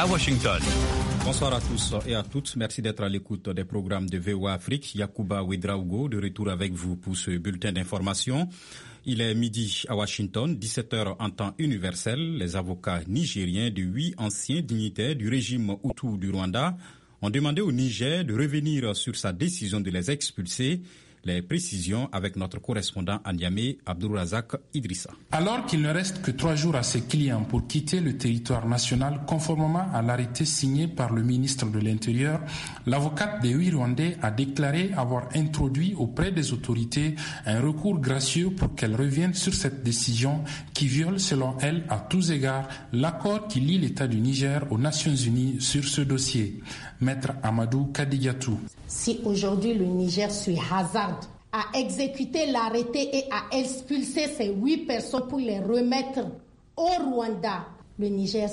à Washington. Bonsoir à tous et à toutes. Merci d'être à l'écoute des programmes de VOA Afrique. Yacouba Ouedraogo de retour avec vous pour ce bulletin d'information. Il est midi à Washington, 17h en temps universel. Les avocats nigériens de 8 anciens dignitaires du régime Hutu du Rwanda ont demandé au Niger de revenir sur sa décision de les expulser. Les précisions avec notre correspondant à Niamey, Abdourazak Idrissa. Alors qu'il ne reste que 3 jours à ses clients pour quitter le territoire national, conformément à l'arrêté signé par le ministre de l'Intérieur, l'avocate des 8 Rwandais a déclaré avoir introduit auprès des autorités un recours gracieux pour qu'elle revienne sur cette décision qui viole, selon elle, à tous égards, l'accord qui lie l'État du Niger aux Nations Unies sur ce dossier. Maître Amadou Kadigatou. Si aujourd'hui le Niger se hasarde à exécuter l'arrêté et à expulser ces 8 personnes pour les remettre au Rwanda, le Niger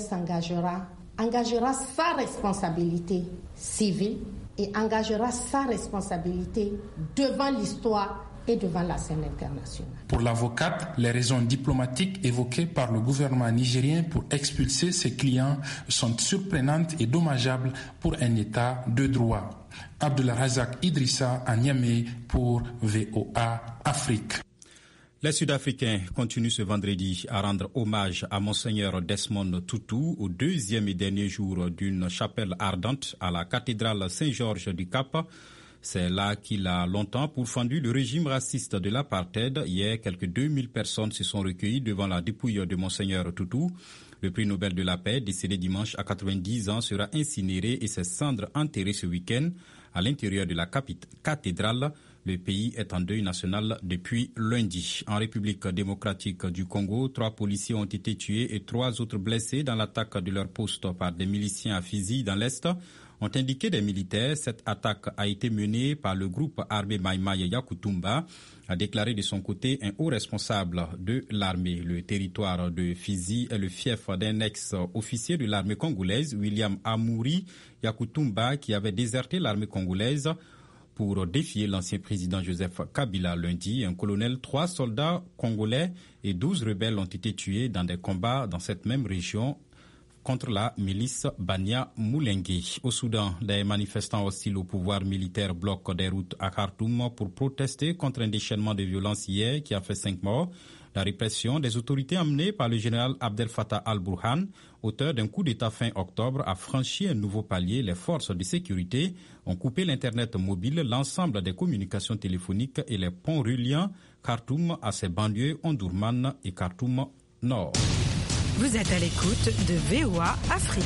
engagera sa responsabilité civile et engagera sa responsabilité devant l'histoire et devant la scène internationale. Pour l'avocate, les raisons diplomatiques évoquées par le gouvernement nigérien pour expulser ses clients sont surprenantes et dommageables pour un État de droit. Abdourazak Idrissa à Niamey pour VOA Afrique. Les Sud-Africains continuent ce vendredi à rendre hommage à Monseigneur Desmond Tutu au 2e et dernier jour d'une chapelle ardente à la cathédrale Saint-Georges du Cap. C'est là qu'il a longtemps pourfendu le régime raciste de l'apartheid. Hier, quelques 2000 personnes se sont recueillies devant la dépouille de Monseigneur Tutu. Le prix Nobel de la paix, décédé dimanche à 90 ans, sera incinéré et ses cendres enterrées ce week-end à l'intérieur de la cathédrale. Le pays est en deuil national depuis lundi. En République démocratique du Congo, 3 policiers ont été tués et 3 autres blessés dans l'attaque de leur poste par des miliciens à Fizi dans l'Est. Ont indiqué des militaires. Cette attaque a été menée par le groupe armé Maïmaï Yakutumba, a déclaré de son côté un haut responsable de l'armée. Le territoire de Fizi est le fief d'un ex-officier de l'armée congolaise, William Amouri Yakutumba, qui avait déserté l'armée congolaise pour défier l'ancien président Joseph Kabila lundi. Un colonel, 3 soldats congolais et 12 rebelles ont été tués dans des combats dans cette même région contre la milice Bania Moulengue. Au Soudan, des manifestants hostiles au pouvoir militaire bloquent des routes à Khartoum pour protester contre un déchaînement de violence hier qui a fait 5 morts. La répression des autorités amenée par le général Abdel Fattah al-Burhan, auteur d'un coup d'État fin octobre, a franchi un nouveau palier. Les forces de sécurité ont coupé l'Internet mobile, l'ensemble des communications téléphoniques et les ponts reliant Khartoum à ses banlieues Omdurman et Khartoum Nord. Vous êtes à l'écoute de VOA Afrique.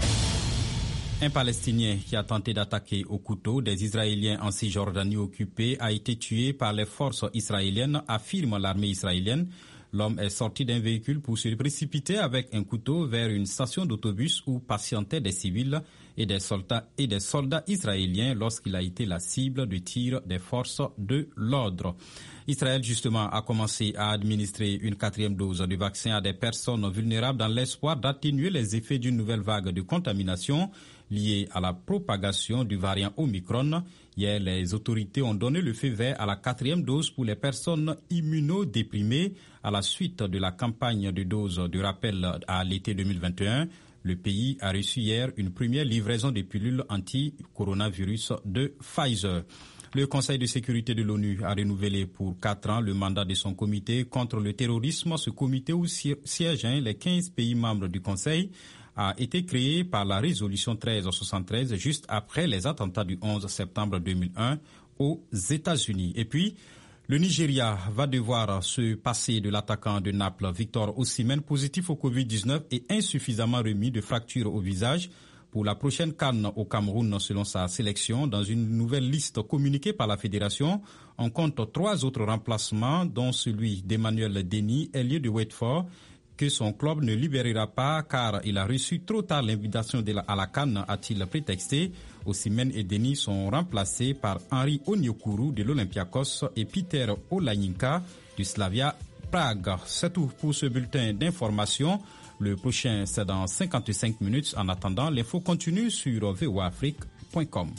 Un Palestinien qui a tenté d'attaquer au couteau des Israéliens en Cisjordanie occupée a été tué par les forces israéliennes, affirme l'armée israélienne. L'homme est sorti d'un véhicule pour se précipiter avec un couteau vers une station d'autobus où patientaient des civils et des soldats israéliens lorsqu'il a été la cible de tir des forces de l'ordre. Israël, justement, a commencé à administrer une 4e dose de vaccin à des personnes vulnérables dans l'espoir d'atténuer les effets d'une nouvelle vague de contamination liée à la propagation du variant Omicron. Hier, les autorités ont donné le feu vert à la 4e dose pour les personnes immunodéprimées à la suite de la campagne de doses de rappel à l'été 2021. Le pays a reçu hier une première livraison de pilules anti-coronavirus de Pfizer. Le Conseil de sécurité de l'ONU a renouvelé pour 4 ans le mandat de son comité contre le terrorisme. Ce comité où siègent les 15 pays membres du Conseil a été créé par la résolution 1373 juste après les attentats du 11 septembre 2001 aux États-Unis. Et puis, le Nigeria va devoir se passer de l'attaquant de Naples, Victor Osimhen, positif au Covid-19 et insuffisamment remis de fractures au visage pour la prochaine CAN au Cameroun selon sa sélection. Dans une nouvelle liste communiquée par la fédération, on compte 3 autres remplacements, dont celui d'Emmanuel Denis, ailier de Watford, que son club ne libérera pas car il a reçu trop tard l'invitation à la CAN, a-t-il prétexté. Osimhen et Denis sont remplacés par Henri Onyekuru de l'Olympiakos et Peter Olanyinka du Slavia Prague. C'est tout pour ce bulletin d'information. Le prochain, c'est dans 55 minutes. En attendant, l'info continue sur voaafrique.com.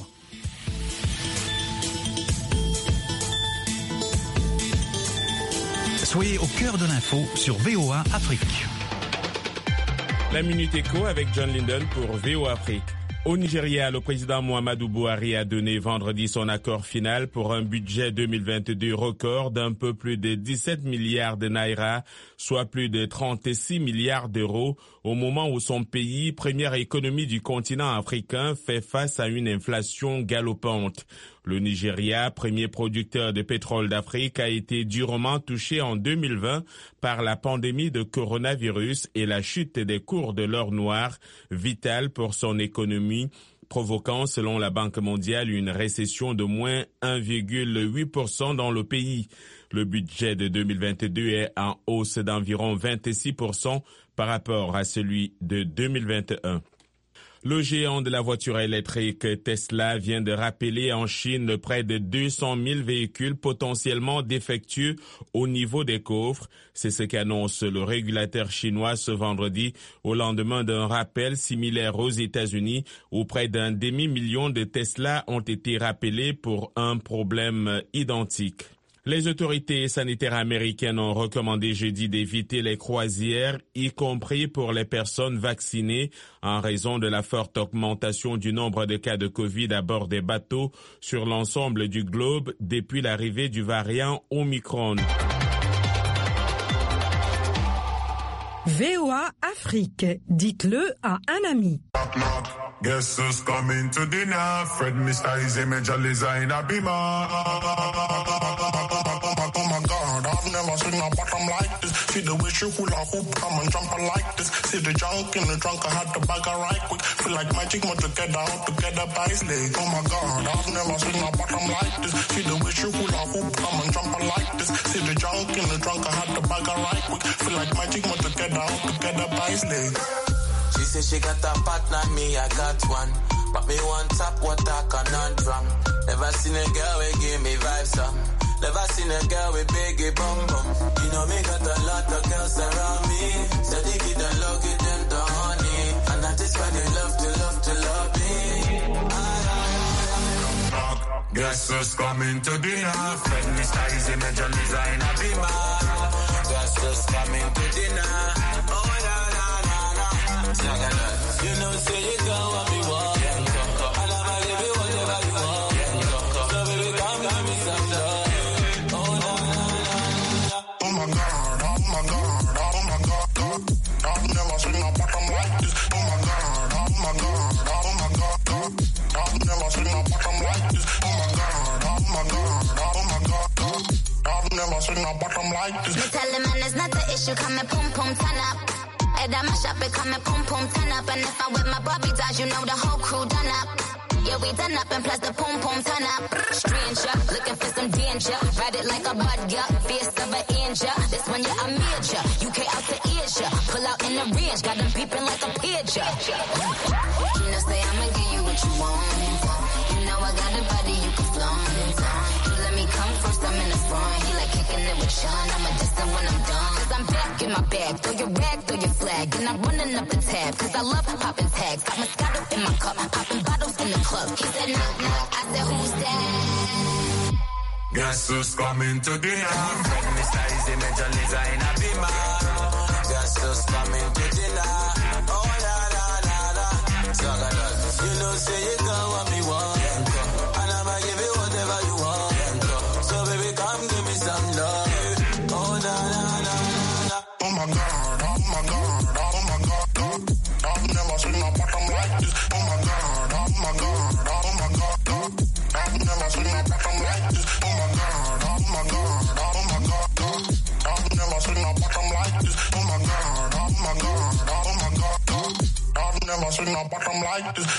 Soyez au cœur de l'info sur VOA Afrique. La Minute Éco avec John Linden pour VOA Afrique. Au Nigeria, le président Muhammadu Buhari a donné vendredi son accord final pour un budget 2022 record d'un peu plus de 17 milliards de naira, soit plus de 36 milliards d'euros, au moment où son pays, première économie du continent africain, fait face à une inflation galopante. Le Nigeria, premier producteur de pétrole d'Afrique, a été durement touché en 2020 par la pandémie de coronavirus et la chute des cours de l'or noir, vitale pour son économie, provoquant, selon la Banque mondiale, une récession de moins 1,8% dans le pays. Le budget de 2022 est en hausse d'environ 26% par rapport à celui de 2021. Le géant de la voiture électrique Tesla vient de rappeler en Chine près de 200 000 véhicules potentiellement défectueux au niveau des coffres. C'est ce qu'annonce le régulateur chinois ce vendredi au lendemain d'un rappel similaire aux États-Unis où près d'un demi-million de Tesla ont été rappelés pour un problème identique. Les autorités sanitaires américaines ont recommandé jeudi d'éviter les croisières, y compris pour les personnes vaccinées, en raison de la forte augmentation du nombre de cas de Covid à bord des bateaux sur l'ensemble du globe depuis l'arrivée du variant Omicron. VOA Afrique, dites-le à un ami. Guess who's coming to dinner? Fred Mr. Easy Major Liza in a beamer. Oh my God, I've never seen a bottom like this. See the way she hula hoop, come and jump like this. See the junk in the trunk, I had to bag her right quick. Feel like magic, more together, all together by his leg. Oh my God, I've never seen a bottom like this. See the way she hula hoop, come and jump like this. See the junk in the trunk, I had to bag her right quick. Feel like magic, more together, all together by his leg. She said she got a partner, me I got one. But me want top water conundrum. Never seen a girl who give me vibes up. Never seen a girl with biggie bum bum. You know me got a lot of girls around me. So they give them love, give them the honey. And that is why they love me. Guess who's coming to dinner? Fred Mr. Easy Major Liza in a beamer. Guess who's coming to dinner? Oh na na na na. You know say you got what me want. And I'ma give you whatever you want. So baby come give me some love. Oh na na na na. Oh my God, oh my God, oh my God. I've never seen a bottom like this. Oh my God, oh my God, oh my God. I've never seen a bottom like this. Oh my God, oh my God, oh my God. I've never seen a bottom like this. Me tell the man it's not the issue, come and pum pum turn up. Head on my shop, it come and pum pum turn up. And if I'm with my Bobby dolls, you know the whole crew done up. Yeah, we done up and plus the pum pum turn up. Stranger, looking for some danger. Ride it like a bud, yeah, fierce of an angel. This one, yeah, I'm major. UK out to Asia. Pull out in the range, got them peeping like a pigeon. You know, say I'ma give you what you want. You know I got a body you can flaunt. You let me come first, I'm in the front. He like kicking it with Sean, I'm a distant when I'm done. Cause I'm back in my bag, throw your rag, throw your flag. And I'm running up the tab, cause I love popping tags. Got Moscato in my cup, popping bottles in the club. He said knock knock, I said who's that? Guess who's coming to dinner? Fred Mr. Easy Major Liza in a beamer. Guess who's coming to dinner? Oh na na na na. You know say you got what me want. And I'ma give you whatever you want. So baby come give me some love. Oh na na na na. Oh my God, oh my God, oh my God. I've never seen a bottom like this. Oh my God, oh my God, oh my God. I've never seen a bottom like this. Oh my God, oh my God, oh my God. I've never seen a bottom like this. Oh my God, oh my God, oh my God. I've never seen a bottom like this.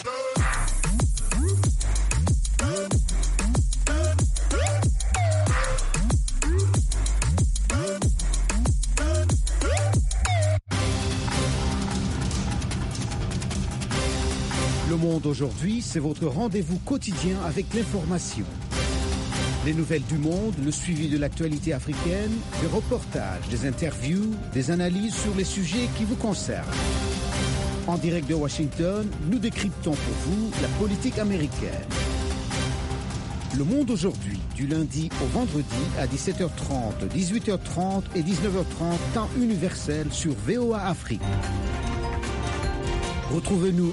Le Monde aujourd'hui, c'est votre rendez-vous quotidien avec l'information. Les nouvelles du monde, le suivi de l'actualité africaine, des reportages, des interviews, des analyses sur les sujets qui vous concernent. En direct de Washington, nous décryptons pour vous la politique américaine. Le Monde aujourd'hui, du lundi au vendredi à 17h30, 18h30 et 19h30, temps universel sur VOA Afrique. Retrouvez-nous